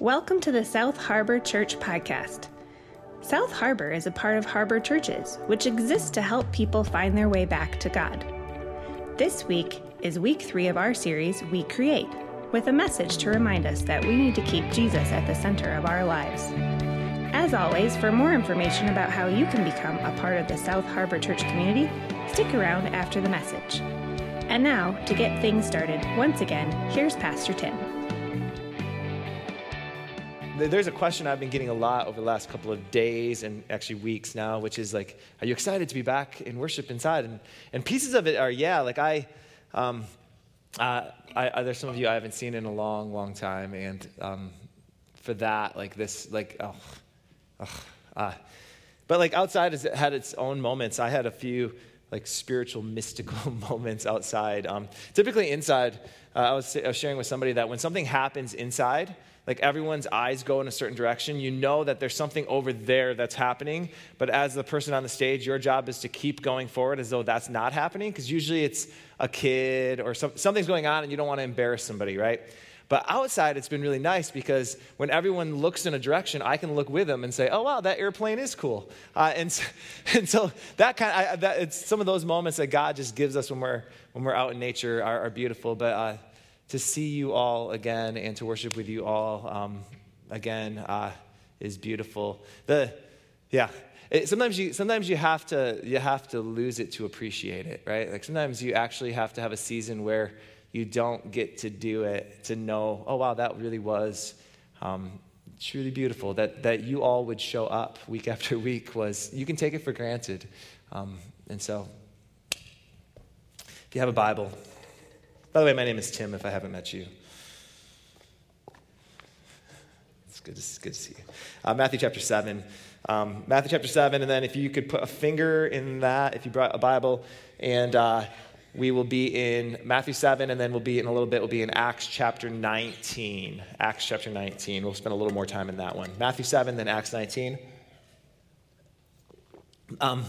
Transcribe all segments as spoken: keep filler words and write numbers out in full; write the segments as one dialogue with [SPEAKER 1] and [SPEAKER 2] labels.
[SPEAKER 1] Welcome to the South Harbor Church podcast. South Harbor is a part of Harbor Churches, which exists to help people find their way back to God. This week is week three of our series, We Create, with a message to remind us that we need to keep Jesus at the center of our lives. As always, for more information about how you can become a part of the South Harbor Church community, stick around after the message. And now, to get things started, once again, here's Pastor Tim.
[SPEAKER 2] There's a question I've been getting a lot over the last couple of days and actually weeks now, which is like, are you excited to be back in worship inside? And and pieces of it are, yeah, like I, um, uh, I, I there's some of you I haven't seen in a long, long time, and um, for that, like this, like, oh, oh uh, but like outside has had its own moments. I had a few like spiritual, mystical moments outside. Um, typically inside, uh, I, was, I was sharing with somebody that when something happens inside, like everyone's eyes go in a certain direction. You know that there's something over there that's happening, but as the person on the stage, your job is to keep going forward as though that's not happening, because usually it's a kid or some, something's going on and you don't want to embarrass somebody, right? But outside, it's been really nice because when everyone looks in a direction, I can look with them and say, oh, wow, that airplane is cool. Uh, and, and so that kind of, I, that, it's some of those moments that God just gives us when we're, when we're out in nature are, are beautiful. But uh, to see you all again and to worship with you all um, again uh, is beautiful. The yeah, it, sometimes you sometimes you have to you have to lose it to appreciate it, right? Like sometimes you actually have to have a season where you don't get to do it to know, oh wow, that really was um, truly beautiful. That that you all would show up week after week was you can take it for granted, um, and so if you have a Bible. By the way, my name is Tim, if I haven't met you. It's good to, it's good to see you. Uh, Matthew chapter seven. Um, Matthew chapter seven, and then if you could put a finger in that, if you brought a Bible, and uh, we will be in Matthew seven, and then we'll be in a little bit, we'll be in Acts chapter nineteen. Acts chapter nineteen. We'll spend a little more time in that one. Matthew seven, then Acts nineteen. Um,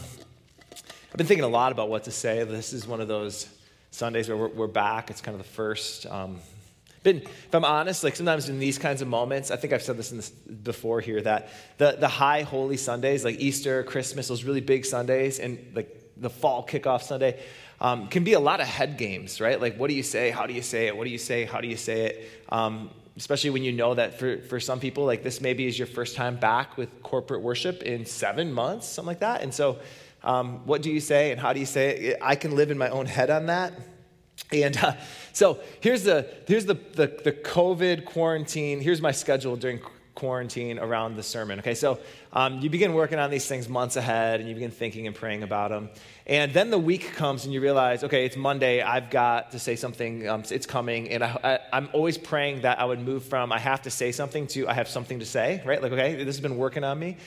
[SPEAKER 2] I've been thinking a lot about what to say. This is one of those Sundays where we're, we're back. It's kind of the first. Um, been, if I'm honest, like sometimes in these kinds of moments, I think I've said this, in this before here, that the, the high holy Sundays, like Easter, Christmas, those really big Sundays, and like the fall kickoff Sunday, um, can be a lot of head games, right? Like, what do you say? How do you say it? What do you say? How do you say it? Um, especially when you know that for, for some people, like this maybe is your first time back with corporate worship in seven months, something like that. And so Um, what do you say and how do you say it? I can live in my own head on that. And uh, so here's the here's the, the the COVID quarantine. Here's my schedule during quarantine around the sermon. Okay, so um, you begin working on these things months ahead, and you begin thinking and praying about them. And then the week comes, and you realize, okay, it's Monday. I've got to say something. Um, it's coming, and I, I, I'm always praying that I would move from I have to say something to I have something to say. Right? Like, okay, this has been working on me.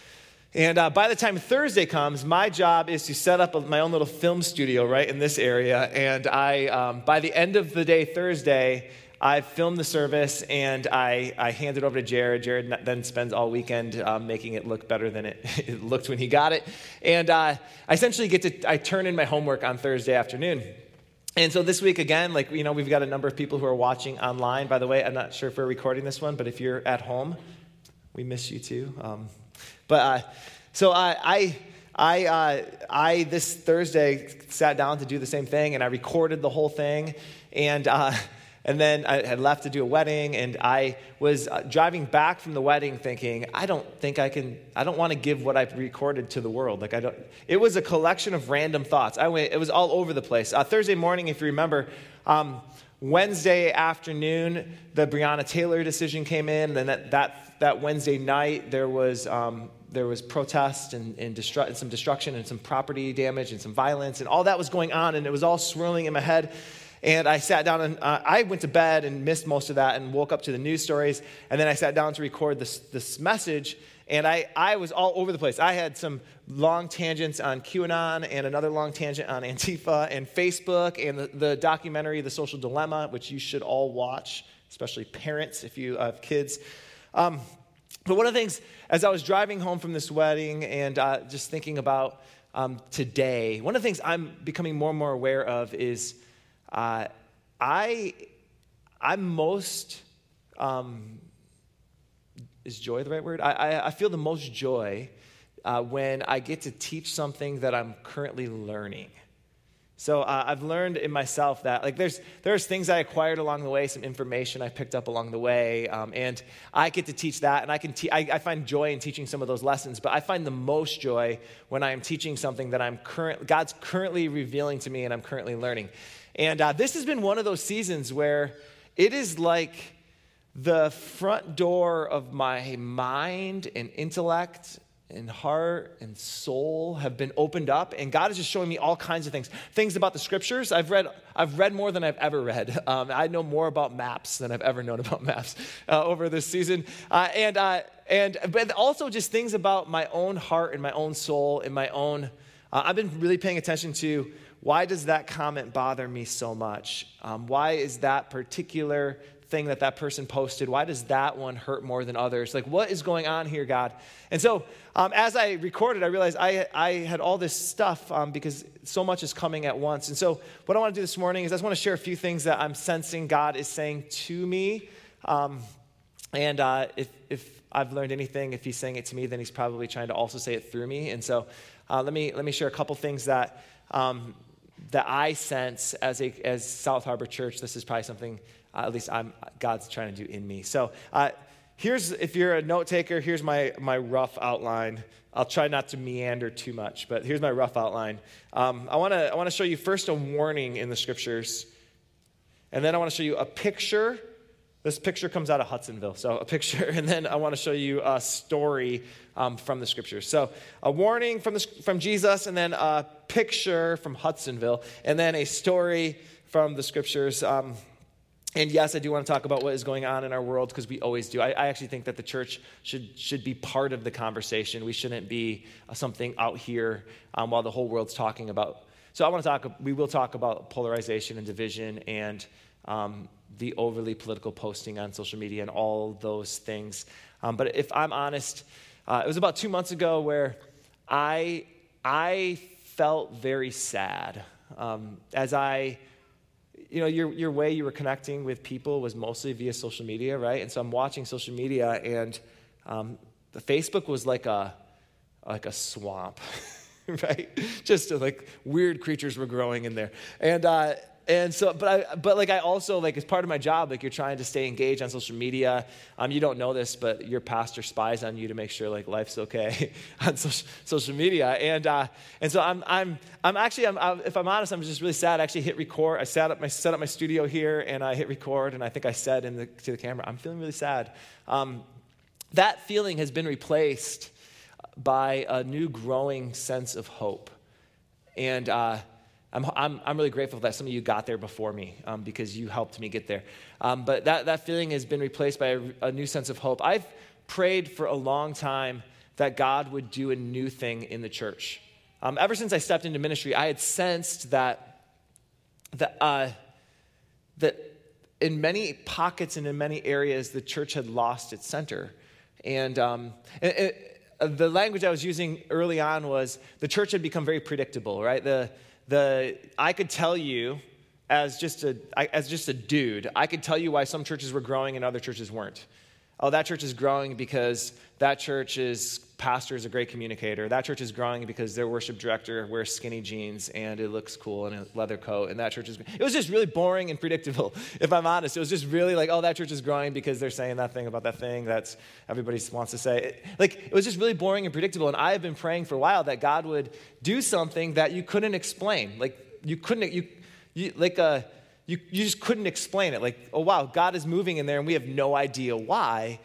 [SPEAKER 2] And uh, by the time Thursday comes, my job is to set up a, my own little film studio right in this area. And I, um, by the end of the day Thursday, I filmed the service and I, I hand it over to Jared. Jared then spends all weekend um, making it look better than it, it looked when he got it. And uh, I essentially get to, I turn in my homework on Thursday afternoon. And so this week, again, like, you know, we've got a number of people who are watching online. By the way, I'm not sure if we're recording this one, but if you're at home, we miss you too. Um, But uh, so I, I, I, uh, I this Thursday sat down to do the same thing, and I recorded the whole thing, and uh, and then I had left to do a wedding, and I was uh, driving back from the wedding, thinking, I don't think I can, I don't want to give what I've recorded to the world. Like I don't. It was a collection of random thoughts. I went. It was all over the place. Uh, Thursday morning, if you remember. Um, Wednesday afternoon, the Breonna Taylor decision came in, and then that that, that Wednesday night, there was um, there was protest and, and, destru- and some destruction and some property damage and some violence, and all that was going on, and it was all swirling in my head. And I sat down, and uh, I went to bed and missed most of that and woke up to the news stories, and then I sat down to record this this message, and I, I was all over the place. I had some long tangents on QAnon and another long tangent on Antifa and Facebook and the, the documentary, The Social Dilemma, which you should all watch, especially parents if you have kids. Um, but one of the things, as I was driving home from this wedding and uh, just thinking about um, today, one of the things I'm becoming more and more aware of is uh, I, I'm most... Um, is joy the right word? I, I, I feel the most joy uh, when I get to teach something that I'm currently learning. So uh, I've learned in myself that like there's there's things I acquired along the way, some information I picked up along the way, um, and I get to teach that, and I can te- I, I find joy in teaching some of those lessons. But I find the most joy when I am teaching something that I'm current God's currently revealing to me, and I'm currently learning. And uh, this has been one of those seasons where it is like the front door of my mind and intellect and heart and soul have been opened up, and God is just showing me all kinds of things. Things about the scriptures. I've read I've read more than I've ever read. Um, I know more about maps than I've ever known about maps uh, over this season. Uh, and uh, and but also just things about my own heart and my own soul and my own. Uh, I've been really paying attention to why does that comment bother me so much? Um, why is that particular thing that that person posted, why does that one hurt more than others? Like, what is going on here, God? And so um, as I recorded, I realized I, I had all this stuff um, because so much is coming at once. And so what I want to do this morning is I just want to share a few things that I'm sensing God is saying to me. Um, and uh, if, if I've learned anything, if he's saying it to me, then he's probably trying to also say it through me. And so uh, let me let me share a couple things that um, that I sense as a as South Harbor Church. This is probably something Uh, at least I'm God's trying to do in me. So uh, here's, if you're a note taker, here's my my rough outline. I'll try not to meander too much, but here's my rough outline. Um, I want to I want to show you first a warning in the scriptures, and then I want to show you a picture. This picture comes out of Hudsonville, so a picture, and then I want to show you a story um, from the scriptures. So a warning from the, from Jesus, and then a picture from Hudsonville, and then a story from the scriptures. Um, And yes, I do want to talk about what is going on in our world, because we always do. I, I actually think that the church should should be part of the conversation. We shouldn't be uh, something out here um, while the whole world's talking about. So I want to talk. We will talk about polarization and division and um, the overly political posting on social media and all those things. Um, but if I'm honest, uh, it was about two months ago where I I felt very sad um, as I. You know, your your way you were connecting with people was mostly via social media, right? And so I'm watching social media, and um, the Facebook was like a like a swamp, right? Just uh, like weird creatures were growing in there, and uh, and so, but I but like I also like as part of my job, like you're trying to stay engaged on social media. Um, you don't know this, but your pastor spies on you to make sure like life's okay on social, social media, and uh, and so I'm I'm I'm actually I'm, I'm if I'm honest, I'm just really sad. I actually hit record. I set up my set up my studio here, and I hit record, and I think I said in the to the camera, I'm feeling really sad. Um, that feeling has been replaced by a new growing sense of hope, and. Uh, I'm, I'm, I'm really grateful that some of you got there before me um, because you helped me get there. Um, but that, that feeling has been replaced by a, a new sense of hope. I've prayed for a long time that God would do a new thing in the church. Um, ever since I stepped into ministry, I had sensed that, that, uh, that in many pockets and in many areas, the church had lost its center. And um, it, it, the language I was using early on was the church had become very predictable, right? The The I could tell you as just a as just a dude, I could tell you why some churches were growing and other churches weren't. Oh, that church is growing because that church's pastor is a great communicator. That church is growing because their worship director wears skinny jeans and it looks cool in a leather coat. And that church is, it was just really boring and predictable, if I'm honest. It was just really like, oh, that church is growing because they're saying that thing about that thing that's everybody wants to say. It, like, it was just really boring and predictable. And I have been praying for a while that God would do something that you couldn't explain. Like, you couldn't, you, you like, uh, you, you just couldn't explain it. Like, oh, wow, God is moving in there and we have no idea why.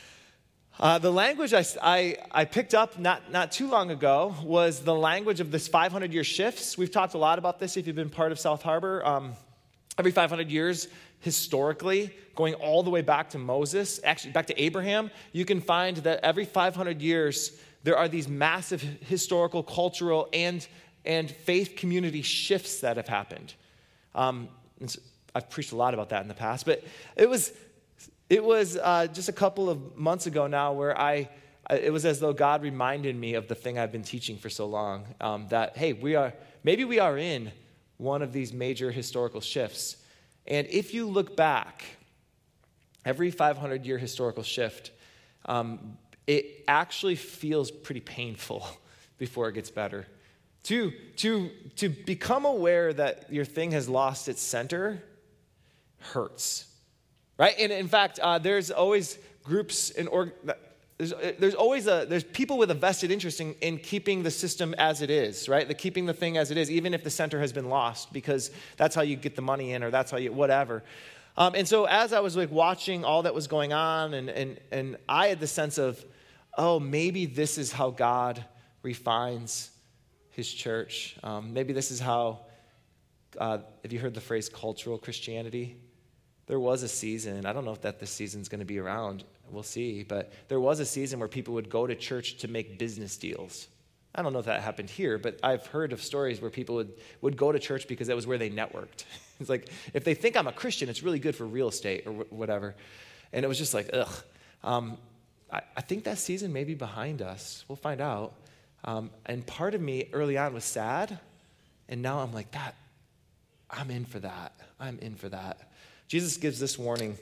[SPEAKER 2] Uh, the language I, I, I picked up not, not too long ago was the language of this five hundred year shifts. We've talked a lot about this if you've been part of South Harbor. Um, every five hundred years, historically, going all the way back to Moses, actually back to Abraham, you can find that every five hundred years, there are these massive historical, cultural, and, and faith community shifts that have happened. Um, I've preached a lot about that in the past, but it was... It was uh, just a couple of months ago now where I, it was as though God reminded me of the thing I've been teaching for so long, um, that, hey, we are, maybe we are in one of these major historical shifts. And if you look back, every five hundred year historical shift, um, it actually feels pretty painful before it gets better. To, to, to become aware that your thing has lost its center hurts, right? And in fact, uh, there's always groups and org- there's, there's always a, there's people with a vested interest in, in keeping the system as it is, right? The keeping the thing as it is, even if the center has been lost, because that's how you get the money in, or that's how you, whatever. Um, and so as I was like watching all that was going on, and, and, and I had the sense of, oh, maybe this is how God refines his church. Um, maybe this is how, uh, have you heard the phrase cultural Christianity? There was a season, I don't know if that this season's going to be around, we'll see, but there was a season where people would go to church to make business deals. I don't know if that happened here, but I've heard of stories where people would, would go to church because that was where they networked. It's like, if they think I'm a Christian, it's really good for real estate or wh- whatever. And it was just like, ugh. Um, I, I think that season may be behind us. We'll find out. Um, and part of me early on was sad, and now I'm like, that, I'm in for that. I'm in for that. Jesus gives this warning,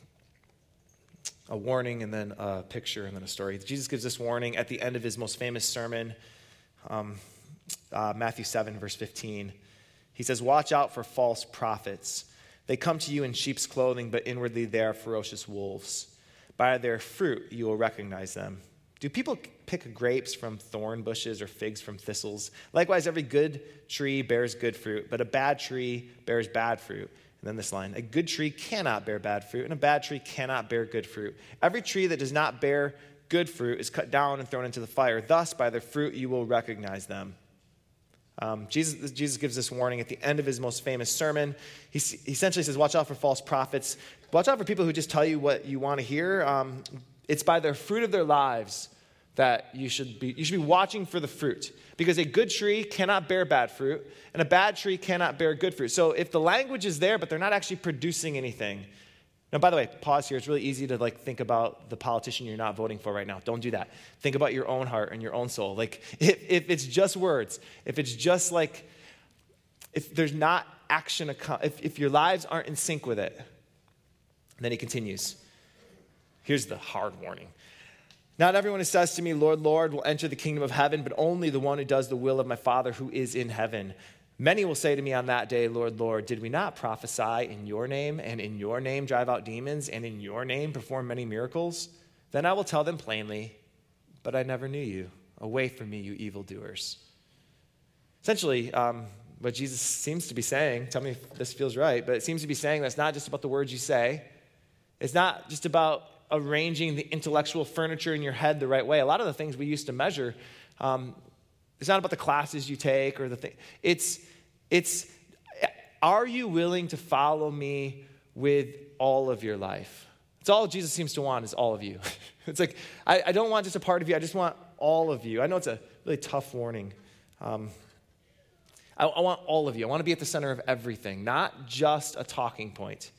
[SPEAKER 2] a warning and then a picture and then a story. Jesus gives this warning at the end of his most famous sermon, um, uh, Matthew seven, verse fifteen. He says, watch out for false prophets. They come to you in sheep's clothing, but inwardly they are ferocious wolves. By their fruit you will recognize them. Do people pick grapes from thorn bushes or figs from thistles? Likewise, every good tree bears good fruit, but a bad tree bears bad fruit. And then this line, a good tree cannot bear bad fruit, and a bad tree cannot bear good fruit. Every tree that does not bear good fruit is cut down and thrown into the fire. Thus, by their fruit you will recognize them. Um, Jesus, Jesus gives this warning at the end of his most famous sermon. He, he essentially says, watch out for false prophets. Watch out for people who just tell you what you want to hear. Um, it's by their fruit of their lives that you should be you should be watching for the fruit, because a good tree cannot bear bad fruit and a bad tree cannot bear good fruit. So if the language is there but they're not actually producing anything. Now, by the way, pause here. It's really easy to like think about the politician you're not voting for right now. Don't do that. Think about your own heart and your own soul. Like if, if it's just words, if it's just like, if there's not action, if, if your lives aren't in sync with it. And then he continues. Here's the hard warning. Not everyone who says to me, Lord, Lord, will enter the kingdom of heaven, but only the one who does the will of my Father who is in heaven. Many will say to me on that day, Lord, Lord, did we not prophesy in your name, and in your name drive out demons, and in your name perform many miracles? Then I will tell them plainly, but I never knew you. Away from me, you evildoers. Essentially, um, what Jesus seems to be saying, tell me if this feels right, but it seems to be saying that it's not just about the words you say. It's not just about arranging the intellectual furniture in your head the right way. A lot of the things we used to measure, um, it's not about the classes you take or the thing. It's, it's, are you willing to follow me with all of your life? It's all Jesus seems to want is all of you. It's like, I, I don't want just a part of you. I just want all of you. I know it's a really tough warning. Um, I, I want all of you. I want to be at the center of everything, not just a talking point.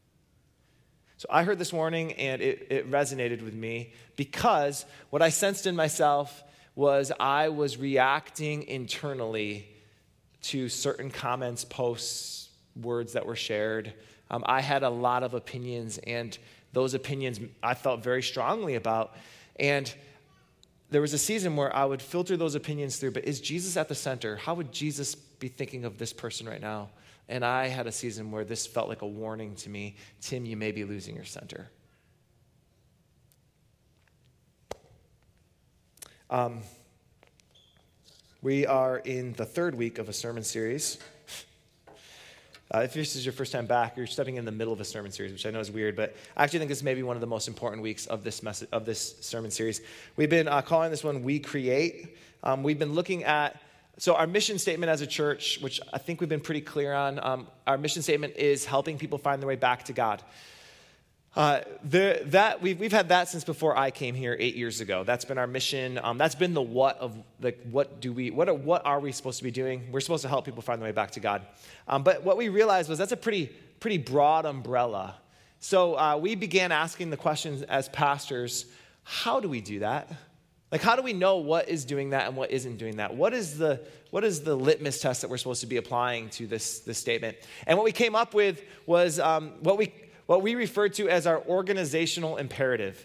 [SPEAKER 2] So I heard this warning, and it, it resonated with me because what I sensed in myself was I was reacting internally to certain comments, posts, words that were shared. Um, I had a lot of opinions, and those opinions I felt very strongly about. And there was a season where I would filter those opinions through, but is Jesus at the center? How would Jesus be thinking of this person right now? And I had a season where this felt like a warning to me. Tim, you may be losing your center. Um, we are in the third week of a sermon series. Uh, if this is your first time back, you're stepping in the middle of a sermon series, which I know is weird, but I actually think this may be one of the most important weeks of this message, of this sermon series. We've been uh, calling this one We Create. Um, we've been looking at So our mission statement as a church, which I think we've been pretty clear on, um, our mission statement is helping people find their way back to God. Uh, the, that we've, we've had that since before I came here eight years ago. That's been our mission. Um, that's been the what of like what do we what are, what are we supposed to be doing? We're supposed to help people find their way back to God. Um, but what we realized was that's a pretty pretty broad umbrella. So uh, we began asking the questions as pastors: how do we do that? Like, how do we know what is doing that and what isn't doing that? What is the what is the litmus test that we're supposed to be applying to this, this statement? And what we came up with was um, what we what we referred to as our organizational imperative,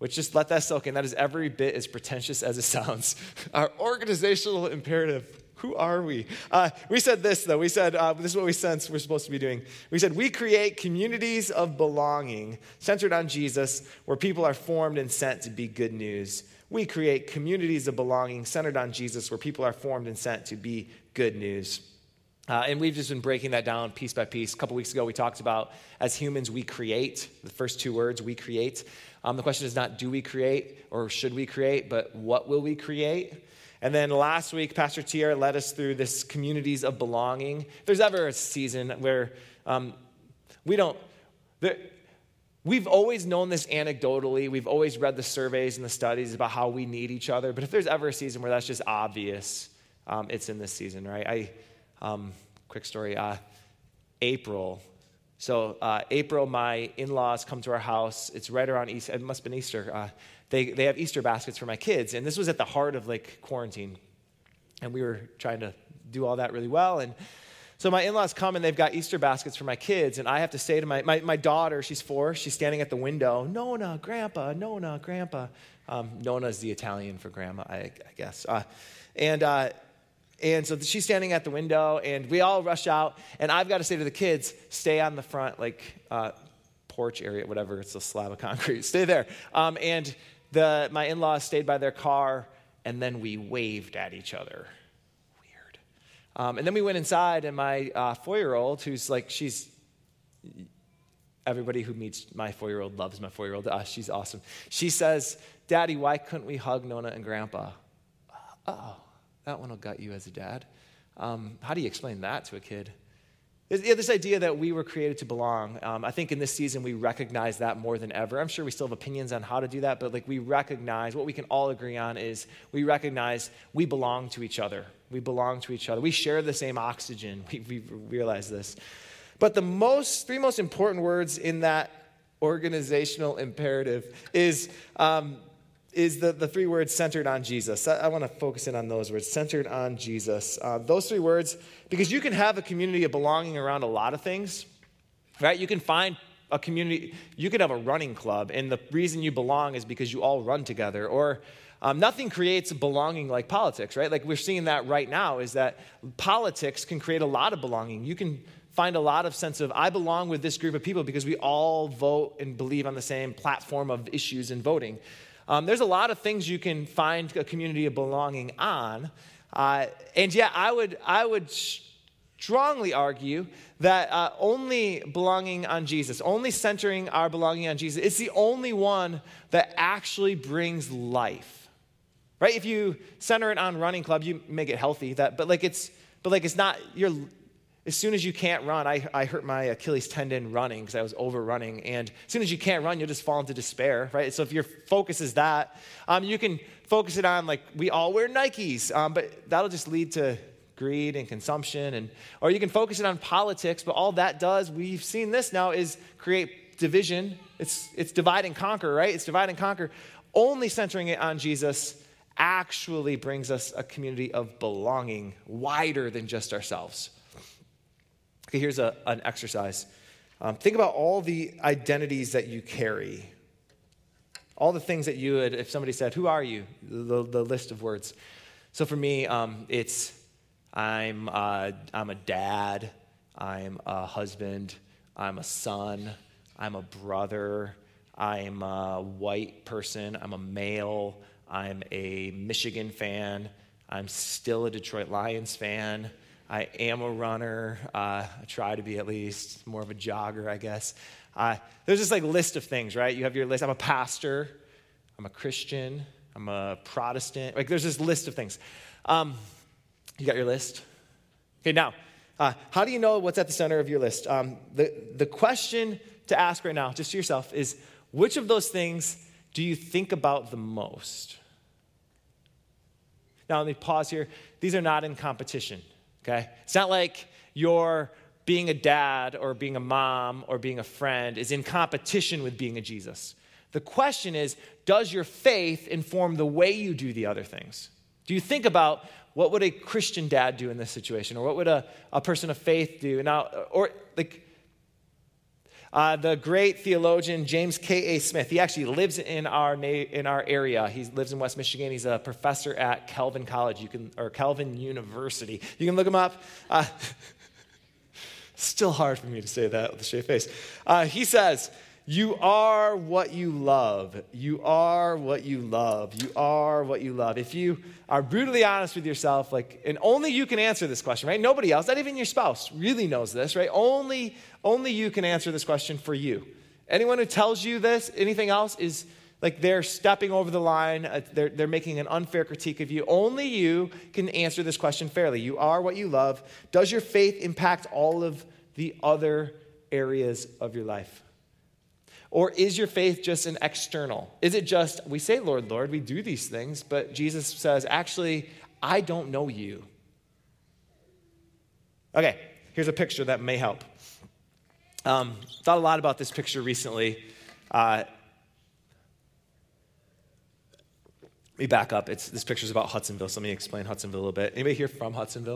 [SPEAKER 2] which just let that soak in. That is every bit as pretentious as it sounds. Our organizational imperative. Who are we? Uh, we said this, though. We said, uh, this is what we sense we're supposed to be doing. We said, we create communities of belonging centered on Jesus where people are formed and sent to be good news. We create communities of belonging centered on Jesus where people are formed and sent to be good news. Uh, and we've just been breaking that down piece by piece. A couple weeks ago, we talked about as humans, we create. The first two words, we create. Um, the question is not do we create or should we create, but what will we create? And then last week, Pastor Tier led us through this communities of belonging. If there's ever a season where um, we don't, there, we've always known this anecdotally. We've always read the surveys and the studies about how we need each other. But if there's ever a season where that's just obvious, um, it's in this season, right? I, um, quick story, uh, April. So uh, April, my in-laws come to our house. It's right around Easter. It must have been Easter. Uh, They they have Easter baskets for my kids, and this was at the heart of like quarantine, and we were trying to do all that really well. And so my in-laws come and they've got Easter baskets for my kids, and I have to say to my my, my daughter, she's four, she's standing at the window, Nona, Grandpa, Nona, Grandpa. Um, Nona is the Italian for grandma, I, I guess. Uh, and uh, and so she's standing at the window, and we all rush out, and I've got to say to the kids, stay on the front like uh, porch area, whatever. It's a slab of concrete. Stay there. Um, and The, my in-laws stayed by their car, and then we waved at each other. Weird. Um, and then we went inside, and my uh, four-year-old, who's like, she's, everybody who meets my four-year-old loves my four-year-old. Uh, she's awesome. She says, Daddy, why couldn't we hug Nona and Grandpa? Uh-oh, that one will gut you as a dad. Um, how do you explain that to a kid? Yeah, this idea that we were created to belong. Um, I think in this season we recognize that more than ever. I'm sure we still have opinions on how to do that, but like we recognize, what we can all agree on is we recognize we belong to each other. We belong to each other. We share the same oxygen. We, we realize this. But the most, three most important words in that organizational imperative is um, is the, the three words centered on Jesus. I, I want to focus in on those words, centered on Jesus. Uh, those three words, because you can have a community of belonging around a lot of things, right? You can find a community, you could have a running club, and the reason you belong is because you all run together. Or um, nothing creates belonging like politics, right? Like we're seeing that right now, is that politics can create a lot of belonging. You can find a lot of sense of, I belong with this group of people because we all vote and believe on the same platform of issues in voting. Um, there's a lot of things you can find a community of belonging on. Uh, and yeah, I would I would strongly argue that uh, only belonging on Jesus, only centering our belonging on Jesus, it's the only one that actually brings life. Right? If you center it on running club, you make it healthy. That, but like it's but like it's not you're as soon as you can't run, I, I hurt my Achilles tendon running because I was overrunning. And as soon as you can't run, you'll just fall into despair, right? So if your focus is that, um, you can focus it on, like, we all wear Nikes, um, but that'll just lead to greed and consumption. And or you can focus it on politics, but all that does, we've seen this now, is create division. It's, it's divide and conquer, right? It's divide and conquer. Only centering it on Jesus actually brings us a community of belonging wider than just ourselves. Okay, here's a, an exercise. Um, think about all the identities that you carry. All the things that you would, if somebody said, who are you? The, the list of words. So for me, um, it's I'm, uh, I'm a dad, I'm a husband, I'm a son, I'm a brother, I'm a white person, I'm a male, I'm a Michigan fan, I'm still a Detroit Lions fan, I am a runner. Uh, I try to be at least more of a jogger, I guess. Uh, there's this like list of things, right? You have your list. I'm a pastor. I'm a Christian. I'm a Protestant. Like there's this list of things. Um, you got your list? Okay, now, uh, how do you know what's at the center of your list? Um, the, the question to ask right now, just to yourself, is which of those things do you think about the most? Now, let me pause here. These are not in competition. Okay? It's not like your being a dad or being a mom or being a friend is in competition with being a Jesus. The question is, does your faith inform the way you do the other things? Do you think about what would a Christian dad do in this situation? Or what would a, a person of faith do? Now, or like, Uh, the great theologian James K A Smith, he actually lives in our na- in our area. He lives in West Michigan. He's a professor at Calvin College, you can or Calvin University. You can look him up. Uh, still hard for me to say that with a straight face. Uh, he says, "You are what you love. You are what you love. You are what you love." If you are brutally honest with yourself, like, and only you can answer this question, right? Nobody else, not even your spouse, really knows this, right? Only, only you can answer this question for you. Anyone who tells you this, anything else, is like they're stepping over the line. Uh, they're, they're making an unfair critique of you. Only you can answer this question fairly. You are what you love. Does your faith impact all of the other areas of your life? Or is your faith just an external? Is it just, we say, Lord, Lord, we do these things, but Jesus says, actually, I don't know you. Okay, here's a picture that may help. Um, thought a lot about this picture recently. Uh, let me back up. It's, this picture's about Hudsonville, so let me explain Hudsonville a little bit. Anybody here from Hudsonville?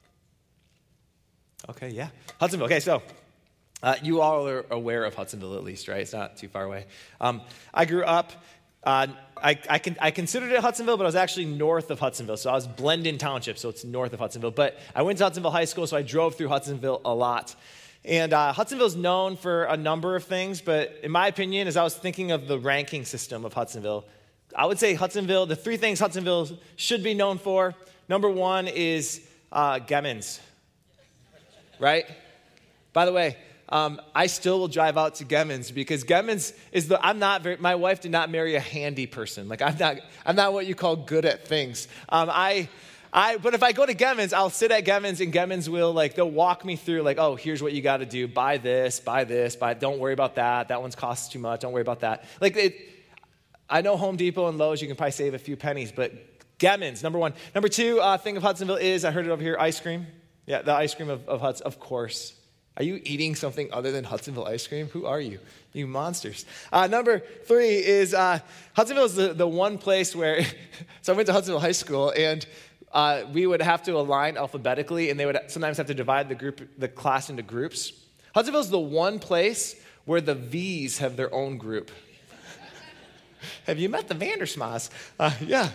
[SPEAKER 2] Okay, yeah. Hudsonville, okay, so Uh, you all are aware of Hudsonville at least, right? It's not too far away. Um, I grew up, uh, I, I, can, I considered it Hudsonville, but I was actually north of Hudsonville. So I was Blendon Township, so it's north of Hudsonville. But I went to Hudsonville High School, so I drove through Hudsonville a lot. And uh, Hudsonville is known for a number of things, but in my opinion, as I was thinking of the ranking system of Hudsonville, I would say Hudsonville, the three things Hudsonville should be known for, number one is uh, Gemmons, right? By the way, Um, I still will drive out to Gemmons because Gemmons is the, I'm not very, my wife did not marry a handy person. Like I'm not, I'm not what you call good at things. Um, I, I, but if I go to Gemmons, I'll sit at Gemmons and Gemmons will like, they'll walk me through like, oh, here's what you got to do. Buy this, buy this, buy, don't worry about that. That one's costs too much. Don't worry about that. Like it, I know Home Depot and Lowe's, you can probably save a few pennies, but Gemmons, number one. Number two uh, thing of Hudsonville is, I heard it over here, ice cream. Yeah, the ice cream of, of Hudson, of course. Are you eating something other than Hudsonville ice cream? Who are you? You monsters. Uh, number three is uh, Hudsonville is the, the one place where, so I went to Hudsonville High School, and uh, we would have to align alphabetically, and they would sometimes have to divide the group, the class into groups. Hudsonville is the one place where the V's have their own group. Have you met the Vandersmas? Uh, yeah.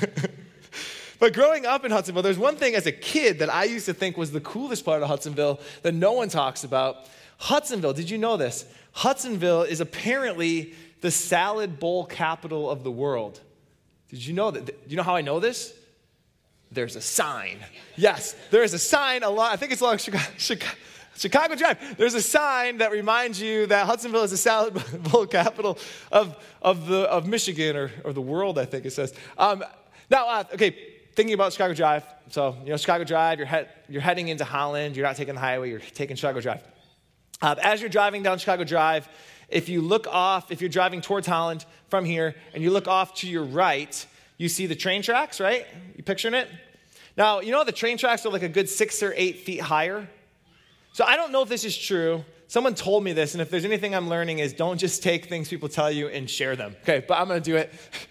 [SPEAKER 2] But growing up in Hudsonville, there's one thing as a kid that I used to think was the coolest part of Hudsonville that no one talks about. Hudsonville, did you know this? Hudsonville is apparently the salad bowl capital of the world. Did you know that? Do you know how I know this? There's a sign. Yes, there is a sign along, I think it's along Chicago, Chicago, Chicago Drive. There's a sign that reminds you that Hudsonville is the salad bowl capital of, of, the, of Michigan or, or the world, I think it says. Um, now, uh, okay. Thinking about Chicago Drive, so, you know, Chicago Drive, you're, he- you're heading into Holland, you're not taking the highway, you're taking Chicago Drive. Uh, as you're driving down Chicago Drive, if you look off, if you're driving towards Holland from here, and you look off to your right, you see the train tracks, right? You picturing it? Now, you know the train tracks are like a good six or eight feet higher? So I don't know if this is true. Someone told me this, and if there's anything I'm learning is don't just take things people tell you and share them. Okay, but I'm going to do it.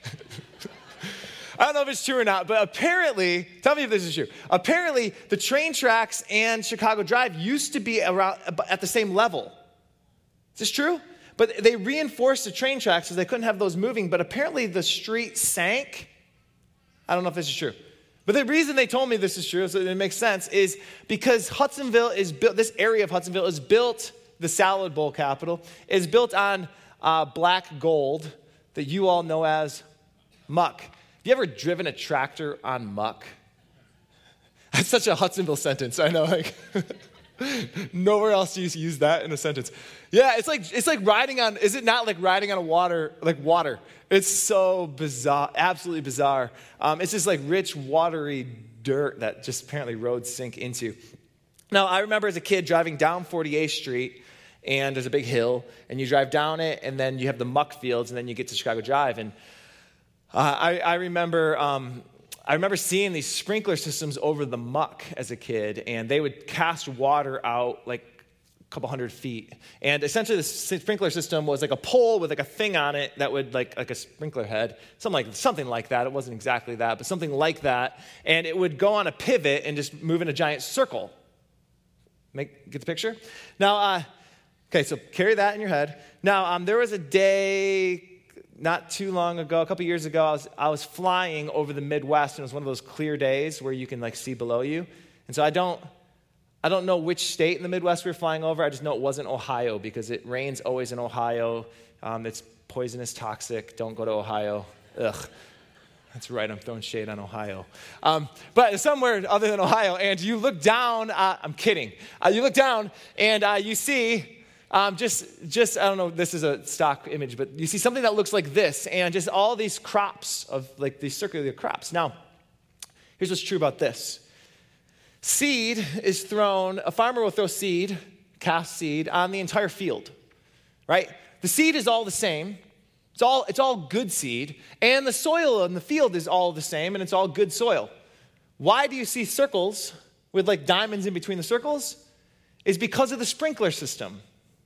[SPEAKER 2] I don't know if it's true or not, but apparently, tell me if this is true. Apparently, the train tracks and Chicago Drive used to be around at the same level. Is this true? But they reinforced the train tracks so they couldn't have those moving, but apparently the street sank. I don't know if this is true. But the reason they told me this is true, so it makes sense, is because Hudsonville is built, this area of Hudsonville is built, the salad bowl capital, is built on uh, black gold that you all know as muck. Have you ever driven a tractor on muck? That's such a Hudsonville sentence, I know. Like, nowhere else do you use that in a sentence. Yeah, it's like it's like riding on, is it not like riding on a water, like water? It's so bizarre, absolutely bizarre. Um, it's just like rich, watery dirt that just apparently roads sink into. Now, I remember as a kid driving down forty-eighth Street, and there's a big hill, and you drive down it, and then you have the muck fields, and then you get to Chicago Drive, and Uh, I, I remember um, I remember seeing these sprinkler systems over the muck as a kid, and they would cast water out like a couple hundred feet. And essentially, the sprinkler system was like a pole with like a thing on it that would like like a sprinkler head, something like something like that. It wasn't exactly that, but something like that. And it would go on a pivot and just move in a giant circle. Make get the picture? Now, uh, Okay, so carry that in your head. Now, um, there was a day not too long ago, a couple years ago, I was, I was flying over the Midwest, and it was one of those clear days where you can like see below you. And so I don't, I don't know which state in the Midwest we were flying over. I just know it wasn't Ohio because it rains always in Ohio. Um, it's poisonous, toxic. Don't go to Ohio. Ugh. That's right, I'm throwing shade on Ohio. Um, but somewhere other than Ohio, and you look down, uh, I'm kidding. Uh, you look down and uh, you see Um, just, just, I don't know, this is a stock image, but you see something that looks like this, and just all these crops of, like, these circular crops. Now, here's what's true about this. Seed is thrown, a farmer will throw seed, cast seed, on the entire field, right? The seed is all the same. It's all, it's all good seed, and the soil in the field is all the same, and it's all good soil. Why do you see circles with, like, diamonds in between the circles? It's because of the sprinkler system.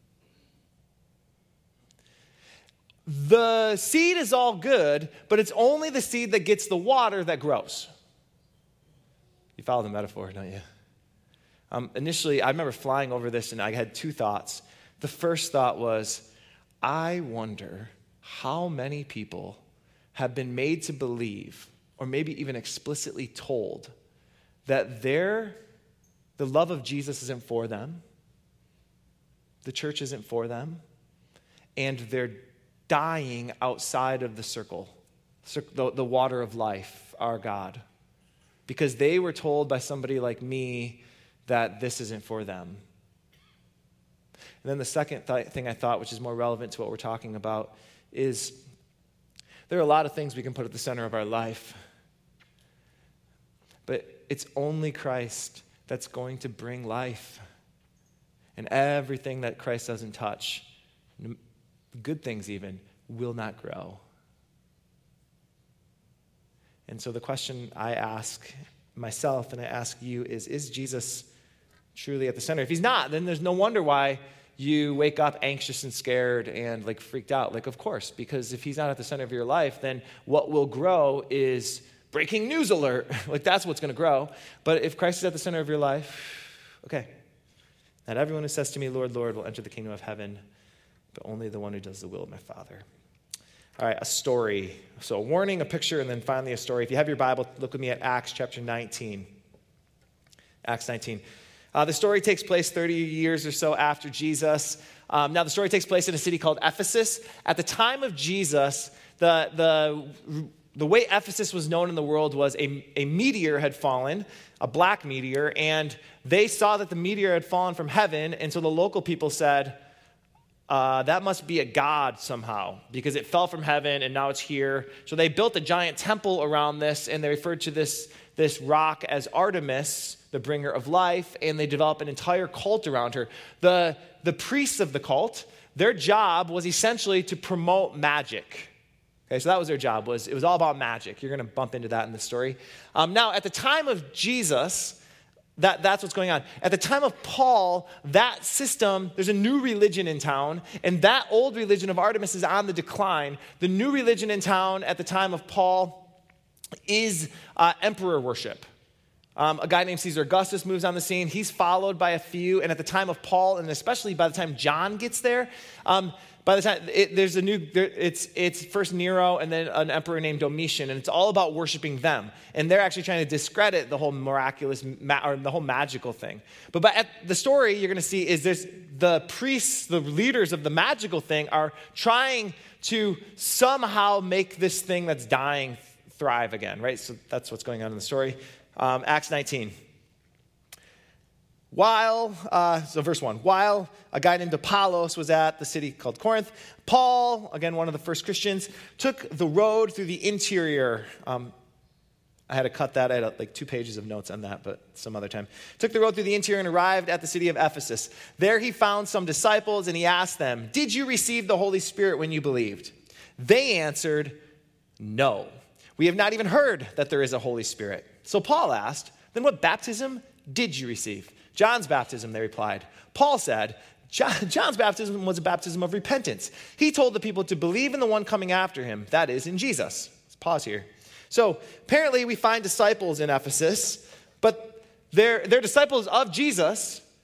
[SPEAKER 2] The seed is all good, but it's only the seed that gets the water that grows. You follow the metaphor, don't you? Um, initially, I remember flying over this, and I had two thoughts. The first thought was, I wonder how many people have been made to believe, or maybe even explicitly told, that their, the love of Jesus isn't for them, the church isn't for them, and they're dying outside of the circle, the, the water of life, our God, because they were told by somebody like me that this isn't for them. And then the second th- thing I thought, which is more relevant to what we're talking about, is there are a lot of things we can put at the center of our life, but it's only Christ that's going to bring life. And everything that Christ doesn't touch, good things even, will not grow. And so the question I ask myself and I ask you is, is Jesus truly at the center? If he's not, then there's no wonder why you wake up anxious and scared and like freaked out. Like, of course, because if he's not at the center of your life, then what will grow is breaking news alert. Like, that's what's going to grow. But if Christ is at the center of your life, okay, not everyone who says to me, Lord, Lord, will enter the kingdom of heaven, but only the one who does the will of my Father. All right, a story. So a warning, a picture, and then finally a story. If you have your Bible, look with me at Acts chapter nineteen. Acts nineteen. Uh, the story takes place thirty years or so after Jesus. Um, now, the story takes place in a city called Ephesus. At the time of Jesus, the, the, the way Ephesus was known in the world was a, a meteor had fallen, a black meteor, and they saw that the meteor had fallen from heaven, and so the local people said, Uh, that must be a god somehow, because it fell from heaven and now it's here. So they built a giant temple around this, and they referred to this, this rock as Artemis, the bringer of life, and they developed an entire cult around her. The, the priests of the cult, their job was essentially to promote magic. Okay, so that was their job, was it was all about magic. You're going to bump into that in the story. Um, now, at the time of Jesus, That, that's what's going on. At the time of Paul, that system, there's a new religion in town, and that old religion of Artemis is on the decline. The new religion in town at the time of Paul is uh, emperor worship. Um, a guy named Caesar Augustus moves on the scene. He's followed by a few, and at the time of Paul, and especially by the time John gets there, um, by the time it, there's a new, there, it's it's first Nero and then an emperor named Domitian, and it's all about worshiping them. And they're actually trying to discredit the whole miraculous ma- or the whole magical thing. But, but at the story you're going to see is there's the priests, the leaders of the magical thing, are trying to somehow make this thing that's dying thrive again, right? So that's what's going on in the story. Um, Acts nineteen. While, uh, so verse one, while a guy named Apollos was at the city called Corinth, Paul, again, one of the first Christians, took the road through the interior. Um, I had to cut that. I had like two pages of notes on that, but some other time. Took the road through the interior and arrived at the city of Ephesus. There he found some disciples, and he asked them, "Did you receive the Holy Spirit when you believed?" They answered, "No. We have not even heard that there is a Holy Spirit." So Paul asked, "Then what baptism did you receive?" "John's baptism," they replied. Paul said, John's baptism was a baptism of repentance. He told the people to believe in the one coming after him, that is, in Jesus. Let's pause here. So apparently we find disciples in Ephesus, but they're, they're disciples of Jesus,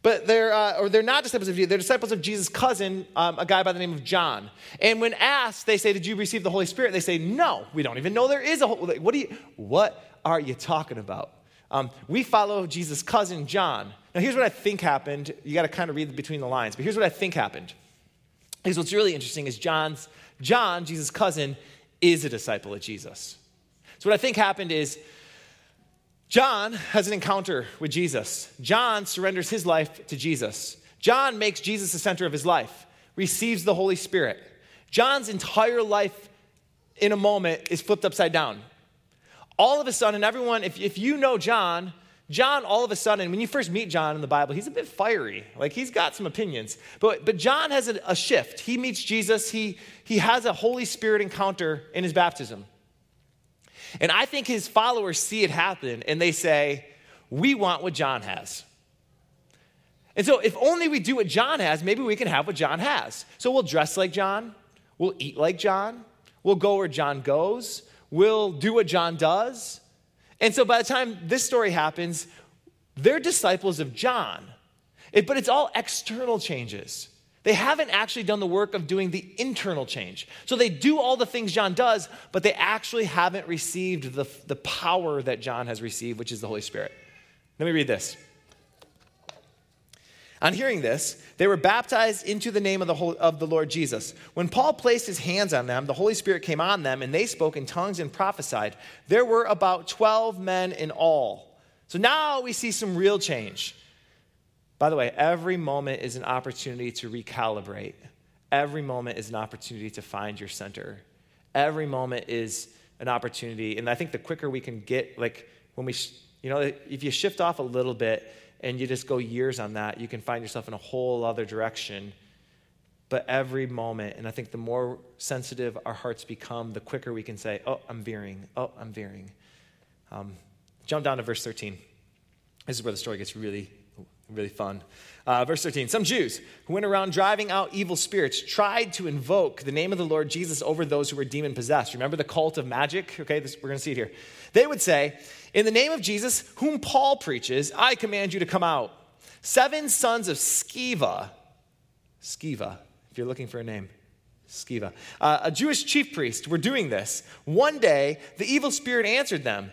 [SPEAKER 2] but they're, uh, or they're not disciples of Jesus. They're disciples of Jesus' cousin, um, a guy by the name of John. And when asked, they say, did you receive the Holy Spirit? They say, no, we don't even know there is a Holy, what do you, what are you talking about? Um, we follow Jesus' cousin, John. Now, here's what I think happened. You got to kind of read between the lines, but here's what I think happened. Because what's really interesting is John's, John, Jesus' cousin, is a disciple of Jesus. So what I think happened is John has an encounter with Jesus. John surrenders his life to Jesus. John makes Jesus the center of his life, receives the Holy Spirit. John's entire life in a moment is flipped upside down. All of a sudden, everyone, if, if you know John, John, all of a sudden, when you first meet John in the Bible, he's a bit fiery. Like, he's got some opinions. But, but John has a, a shift. He meets Jesus. He, he has a Holy Spirit encounter in his baptism. And I think his followers see it happen, and they say, we want what John has. And so if only we do what John has, maybe we can have what John has. So we'll dress like John. We'll eat like John. We'll go where John goes. We'll do what John does. And so by the time this story happens, they're disciples of John. It, but it's all external changes. They haven't actually done the work of doing the internal change. So they do all the things John does, but they actually haven't received the, the power that John has received, which is the Holy Spirit. Let me read this. On hearing this, they were baptized into the name of the, Holy, of the Lord Jesus. When Paul placed his hands on them, the Holy Spirit came on them, and they spoke in tongues and prophesied. There were about twelve men in all. So now we see some real change. By the way, every moment is an opportunity to recalibrate. Every moment is an opportunity to find your center. Every moment is an opportunity. And I think the quicker we can get, like when we, you know, if you shift off a little bit and you just go years on that, you can find yourself in a whole other direction. But every moment, and I think the more sensitive our hearts become, the quicker we can say, oh, I'm veering. Oh, I'm veering. Um, jump down to verse thirteen. This is where the story gets really Really fun. Uh, verse thirteen, some Jews who went around driving out evil spirits tried to invoke the name of the Lord Jesus over those who were demon-possessed. Remember the cult of magic? Okay, this, we're going to see it here. They would say, in the name of Jesus, whom Paul preaches, I command you to come out. Seven sons of Sceva, Sceva, if you're looking for a name, Sceva, uh, a Jewish chief priest, were doing this. One day, the evil spirit answered them,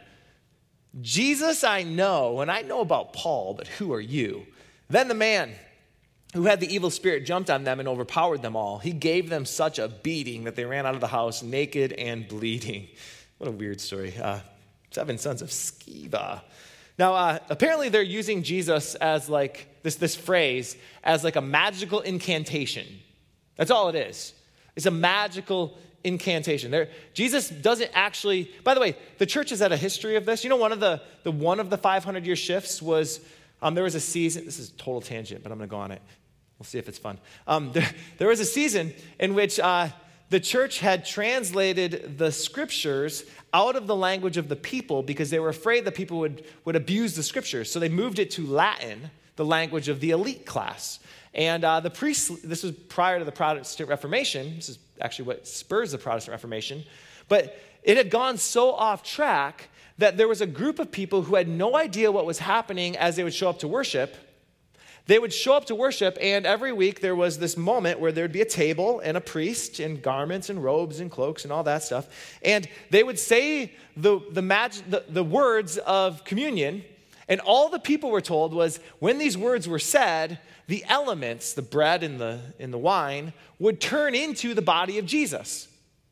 [SPEAKER 2] Jesus I know, and I know about Paul, but who are you? Then the man who had the evil spirit jumped on them and overpowered them all. He gave them such a beating that they ran out of the house naked and bleeding. What a weird story. Uh, seven sons of Sceva. Now, uh, apparently they're using Jesus as like, this, this phrase, as like a magical incantation. That's all it is. It's a magical incantation. There, Jesus doesn't actually, by the way, the church has had a history of this. You know, one of the, the one of the five hundred year shifts was, um, there was a season, this is a total tangent, but I'm going to go on it. We'll see if it's fun. Um, there, there was a season in which uh, the church had translated the scriptures out of the language of the people because they were afraid that people would, would abuse the scriptures. So they moved it to Latin, the language of the elite class. And uh, the priests, this was prior to the Protestant Reformation. This is actually what spurs the Protestant Reformation. But it had gone so off track that there was a group of people who had no idea what was happening as they would show up to worship. They would show up to worship, and every week there was this moment where there would be a table and a priest in garments and robes and cloaks and all that stuff. And they would say the, the, mag- the, the words of communion, and all the people were told was when these words were said, the elements, the bread and the, and the wine, would turn into the body of Jesus.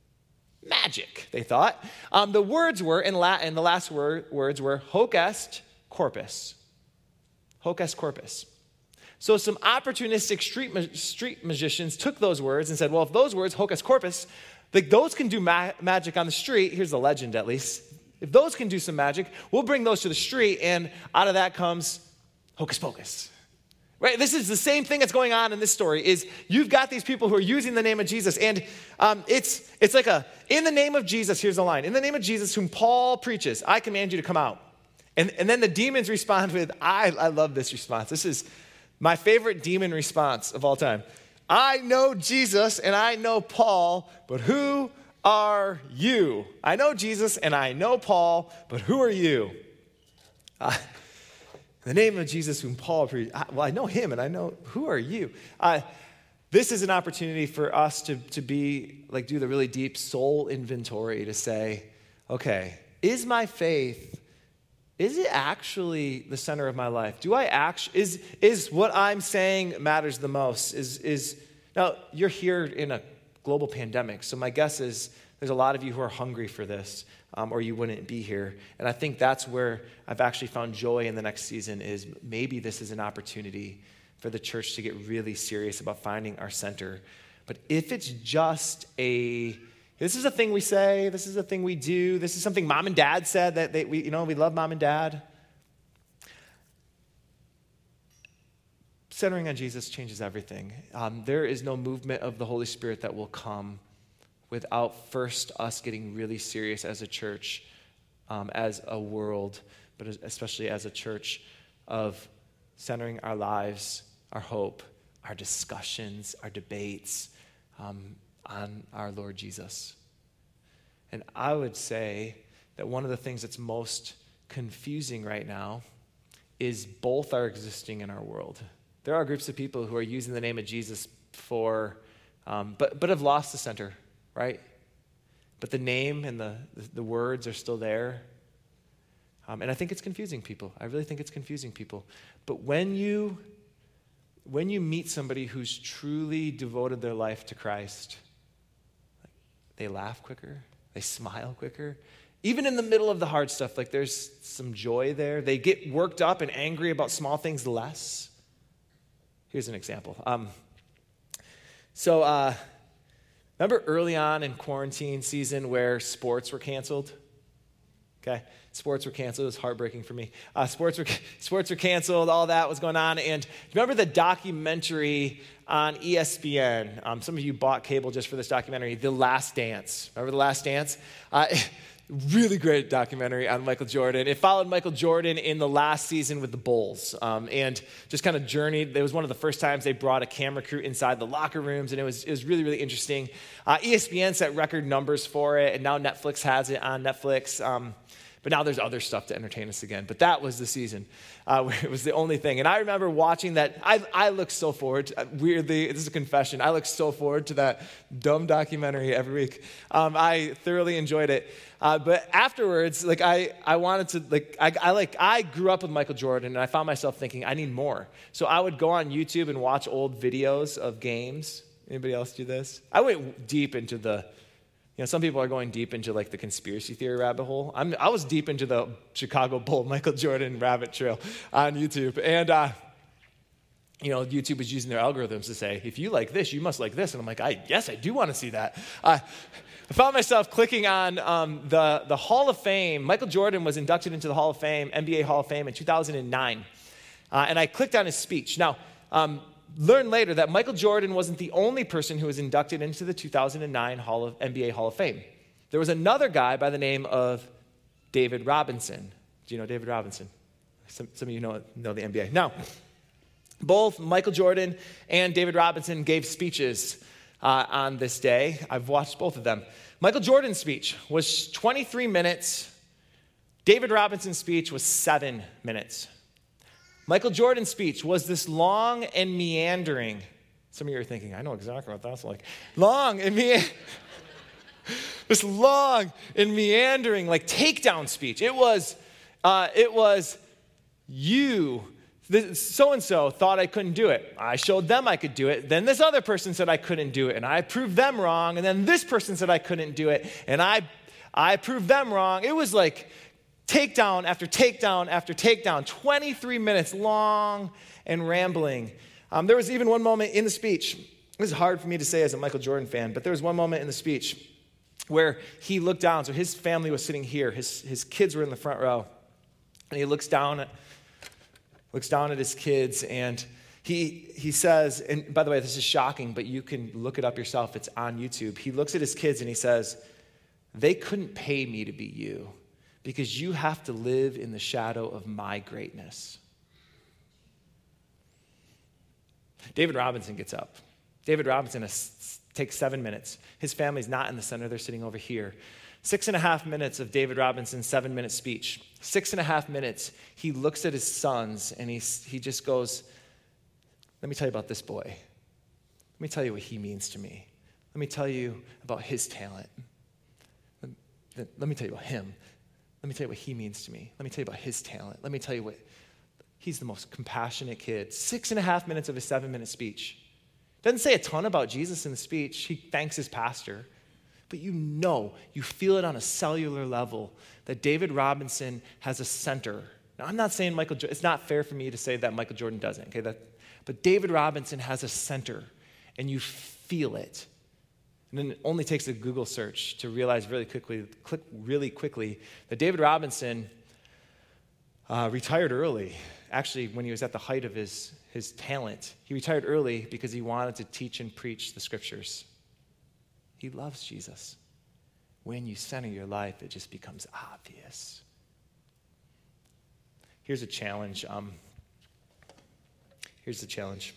[SPEAKER 2] Magic, they thought. Um, the words were, in Latin, the last word, words were hoc est corpus. Hoc est corpus. So some opportunistic street, ma- street magicians took those words and said, well, if those words, hoc est corpus, like those can do ma- magic on the street, here's the legend at least, if those can do some magic, we'll bring those to the street, and out of that comes hocus pocus. Right? This is the same thing that's going on in this story, is you've got these people who are using the name of Jesus, and um, it's it's like a, in the name of Jesus, here's the line, in the name of Jesus whom Paul preaches, I command you to come out. And, and then the demons respond with, I, I love this response. This is my favorite demon response of all time. I know Jesus and I know Paul, but who are you? I know Jesus and I know Paul, but who are you? Uh, In the name of Jesus, whom Paul preached, well, I know him, and I know, who are you? Uh, this is an opportunity for us to, to be, like, do the really deep soul inventory to say, okay, is my faith, is it actually the center of my life? Do I actually, is, is what I'm saying matters the most? Is, is, now, you're here in a global pandemic, so my guess is there's a lot of you who are hungry for this, um, or you wouldn't be here. And I think that's where I've actually found joy in the next season, is maybe this is an opportunity for the church to get really serious about finding our center. But if it's just a, this is a thing we say, this is a thing we do, this is something mom and dad said, that they, we, you know, we love mom and dad. Centering on Jesus changes everything. Um, there is no movement of the Holy Spirit that will come without first us getting really serious as a church, um, as a world, but especially as a church, of centering our lives, our hope, our discussions, our debates um, on our Lord Jesus. And I would say that one of the things that's most confusing right now is both are existing in our world. There are groups of people who are using the name of Jesus for, um, but but have lost the center, right? But the name and the, the, the words are still there. Um, and I think it's confusing people. I really think it's confusing people. But when you, when you meet somebody who's truly devoted their life to Christ, they laugh quicker, they smile quicker. Even in the middle of the hard stuff, like there's some joy there. They get worked up and angry about small things less. Here's an example. Um, so, uh, remember early on in quarantine season where sports were canceled? Okay, sports were canceled. It was heartbreaking for me. Uh, sports were sports were canceled. All that was going on. And remember the documentary on E S P N? Um, some of you bought cable just for this documentary, The Last Dance. Remember The Last Dance? Uh, Really great documentary on Michael Jordan. It followed Michael Jordan in the last season with the Bulls, um, and just kind of journeyed. It was one of the first times they brought a camera crew inside the locker rooms, and it was it was really, really interesting. Uh, E S P N set record numbers for it, and now Netflix has it on Netflix. Um, but now there's other stuff to entertain us again. But that was the season uh, where it was the only thing. And I remember watching that. I, I look so forward, to, weirdly, this is a confession, I look so forward to that dumb documentary every week. Um, I thoroughly enjoyed it. Uh, but afterwards, like I, I wanted to, like I, I like I grew up with Michael Jordan, and I found myself thinking, I need more. So I would go on YouTube and watch old videos of games. Anybody else do this? I went deep into the, you know, some people are going deep into like the conspiracy theory rabbit hole. I'm, I was deep into the Chicago Bull Michael Jordan rabbit trail on YouTube, and uh, you know, YouTube was using their algorithms to say, if you like this, you must like this, and I'm like, I yes, I do want to see that. Uh, I found myself clicking on um, the, the Hall of Fame. Michael Jordan was inducted into the Hall of Fame, N B A Hall of Fame in two thousand nine. Uh, and I clicked on his speech. Now, um, learned later that Michael Jordan wasn't the only person who was inducted into the two thousand nine Hall of, N B A Hall of Fame. There was another guy by the name of David Robinson. Do you know David Robinson? Some, some of you know, know the N B A. Now, both Michael Jordan and David Robinson gave speeches Uh, on this day. I've watched both of them. Michael Jordan's speech was twenty-three minutes. David Robinson's speech was seven minutes. Michael Jordan's speech was this long and meandering. Some of you are thinking, I know exactly what that's like. Long and meandering. This long and meandering, like takedown speech. It was, uh, it was you. So-and-so thought I couldn't do it. I showed them I could do it. Then this other person said I couldn't do it, and I proved them wrong. And then this person said I couldn't do it, and I, I proved them wrong. It was like takedown after takedown after takedown, twenty-three minutes long and rambling. Um, there was even one moment in the speech. This is hard for me to say as a Michael Jordan fan, but there was one moment in the speech where he looked down. So his family was sitting here. His, his kids were in the front row. And he looks down at looks down at his kids, and he he says, and by the way, this is shocking, but you can look it up yourself. It's on YouTube. He looks at his kids, and he says, they couldn't pay me to be you because you have to live in the shadow of my greatness. David Robinson gets up. David Robinson, a takes seven minutes. His family's not in the center, they're sitting over here. Six and a half minutes of David Robinson's seven-minute speech. Six and a half minutes, he looks at his sons and he, he just goes, let me tell you about this boy. Let me tell you what he means to me. Let me tell you about his talent. Let, let me tell you about him. Let me tell you what he means to me. Let me tell you about his talent. Let me tell you what, he's the most compassionate kid. Six and a half minutes of a seven-minute speech. Doesn't say a ton about Jesus in the speech. He thanks his pastor. But you know, you feel it on a cellular level that David Robinson has a center. Now, I'm not saying Michael, it's not fair for me to say that Michael Jordan doesn't, okay? That, but David Robinson has a center, and you feel it. And then it only takes a Google search to realize really quickly, click really quickly that David Robinson uh, retired early. Actually, when he was at the height of his, his talent, he retired early because he wanted to teach and preach the scriptures. He loves Jesus. When you center your life, it just becomes obvious. Here's a challenge. Um, here's the challenge.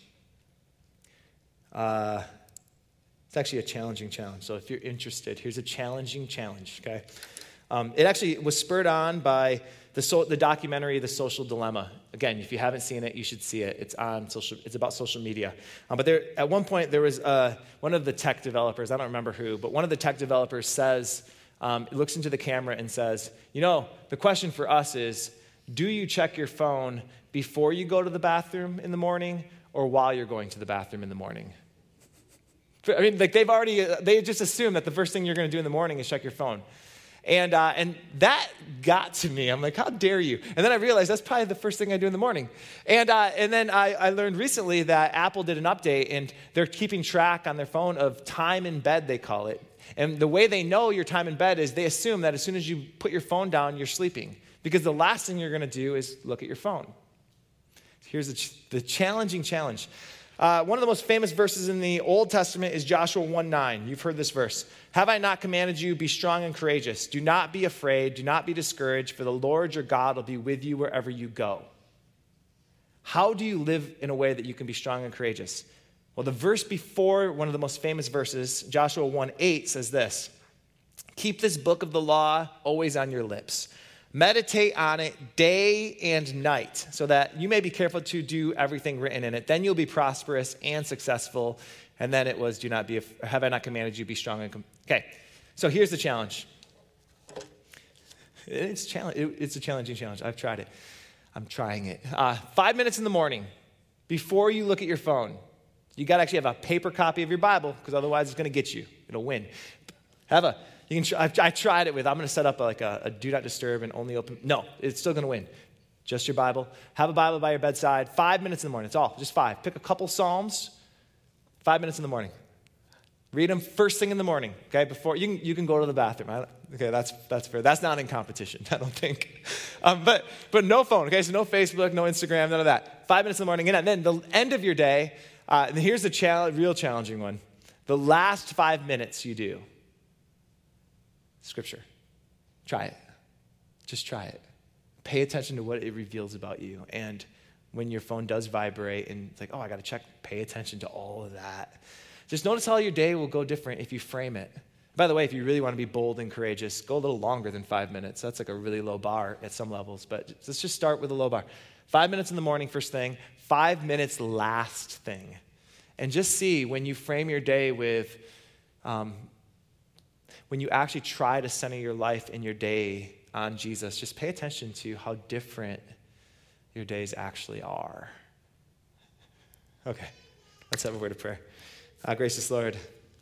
[SPEAKER 2] Uh, it's actually a challenging challenge. So if you're interested, here's a challenging challenge, okay? Um, it actually was spurred on by the, so, the documentary, The Social Dilemma. Again, if you haven't seen it, you should see it. It's on social. It's about social media. Um, but there, at one point, there was uh, one of the tech developers. I don't remember who, but one of the tech developers says, um, looks into the camera and says, "You know, the question for us is, do you check your phone before you go to the bathroom in the morning, or while you're going to the bathroom in the morning?" I mean, like they've already they just assume that the first thing you're going to do in the morning is check your phone. And uh, and that got to me. I'm like, how dare you? And then I realized that's probably the first thing I do in the morning. And uh, and then I, I learned recently that Apple did an update, and they're keeping track on their phone of time in bed, they call it. And the way they know your time in bed is they assume that as soon as you put your phone down, you're sleeping. Because the last thing you're going to do is look at your phone. Here's the, ch- the challenging challenge. Uh, one of the most famous verses in the Old Testament is Joshua one nine. You've heard this verse. "Have I not commanded you, be strong and courageous? Do not be afraid, do not be discouraged, for the Lord your God will be with you wherever you go." How do you live in a way that you can be strong and courageous? Well, the verse before one of the most famous verses, Joshua one eight, says this: "Keep this book of the law always on your lips. Meditate on it day and night, so that you may be careful to do everything written in it. Then you'll be prosperous and successful." And then it was, "Do not be, have I not commanded you, be strong and..." Com-. Okay, so here's the challenge. It's, challenge, it's a challenging challenge. I've tried it. I'm trying it. Uh, five minutes in the morning, before you look at your phone, you got to actually have a paper copy of your Bible, because otherwise it's going to get you. It'll win. Have a... You can. I've, I tried it with, I'm going to set up like a, a do not disturb and only open. No, it's still going to win. Just your Bible. Have a Bible by your bedside. Five minutes in the morning. It's all. Just five. Pick a couple Psalms. Five minutes in the morning. Read them first thing in the morning. Okay, before you can you can go to the bathroom. I, okay, that's that's fair. That's not in competition, I don't think. Um, but but no phone. Okay, so no Facebook, no Instagram, none of that. Five minutes in the morning, and then the end of your day. Uh, and here's the challenge, real challenging one. The last five minutes you do. Scripture. Try it. Just try it. Pay attention to what it reveals about you. And when your phone does vibrate and it's like, oh, I got to check, pay attention to all of that. Just notice how your day will go different if you frame it. By the way, if you really want to be bold and courageous, go a little longer than five minutes. That's like a really low bar at some levels, but let's just start with a low bar. Five minutes in the morning, first thing. Five minutes last thing. And just see when you frame your day with... Um, When you actually try to center your life and your day on Jesus, just pay attention to how different your days actually are. Okay, let's have a word of prayer. Uh, gracious Lord,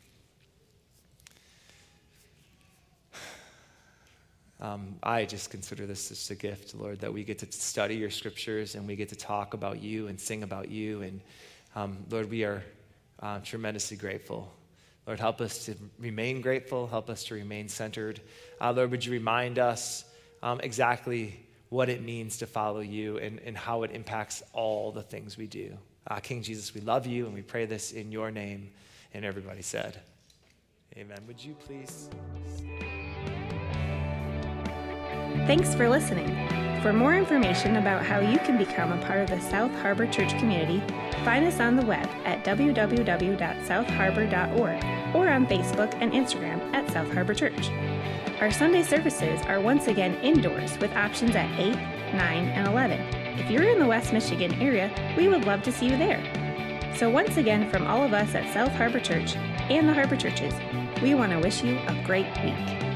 [SPEAKER 2] um, I just consider this just a gift, Lord, that we get to study your scriptures and we get to talk about you and sing about you. And um, Lord, we are uh, tremendously grateful. Lord, help us to remain grateful. Help us to remain centered. Uh, Lord, would you remind us um, exactly what it means to follow you and, and how it impacts all the things we do. Uh, King Jesus, we love you, and we pray this in your name. And everybody said, amen. Would you please...
[SPEAKER 1] Thanks for listening. For more information about how you can become a part of the South Harbor Church community, find us on the web at w w w dot south harbor dot org or on Facebook and Instagram at South Harbor Church. Our Sunday services are once again indoors with options at eight, nine, and eleven. If you're in the West Michigan area, we would love to see you there. So once again, from all of us at South Harbor Church and the Harbor Churches, we want to wish you a great week.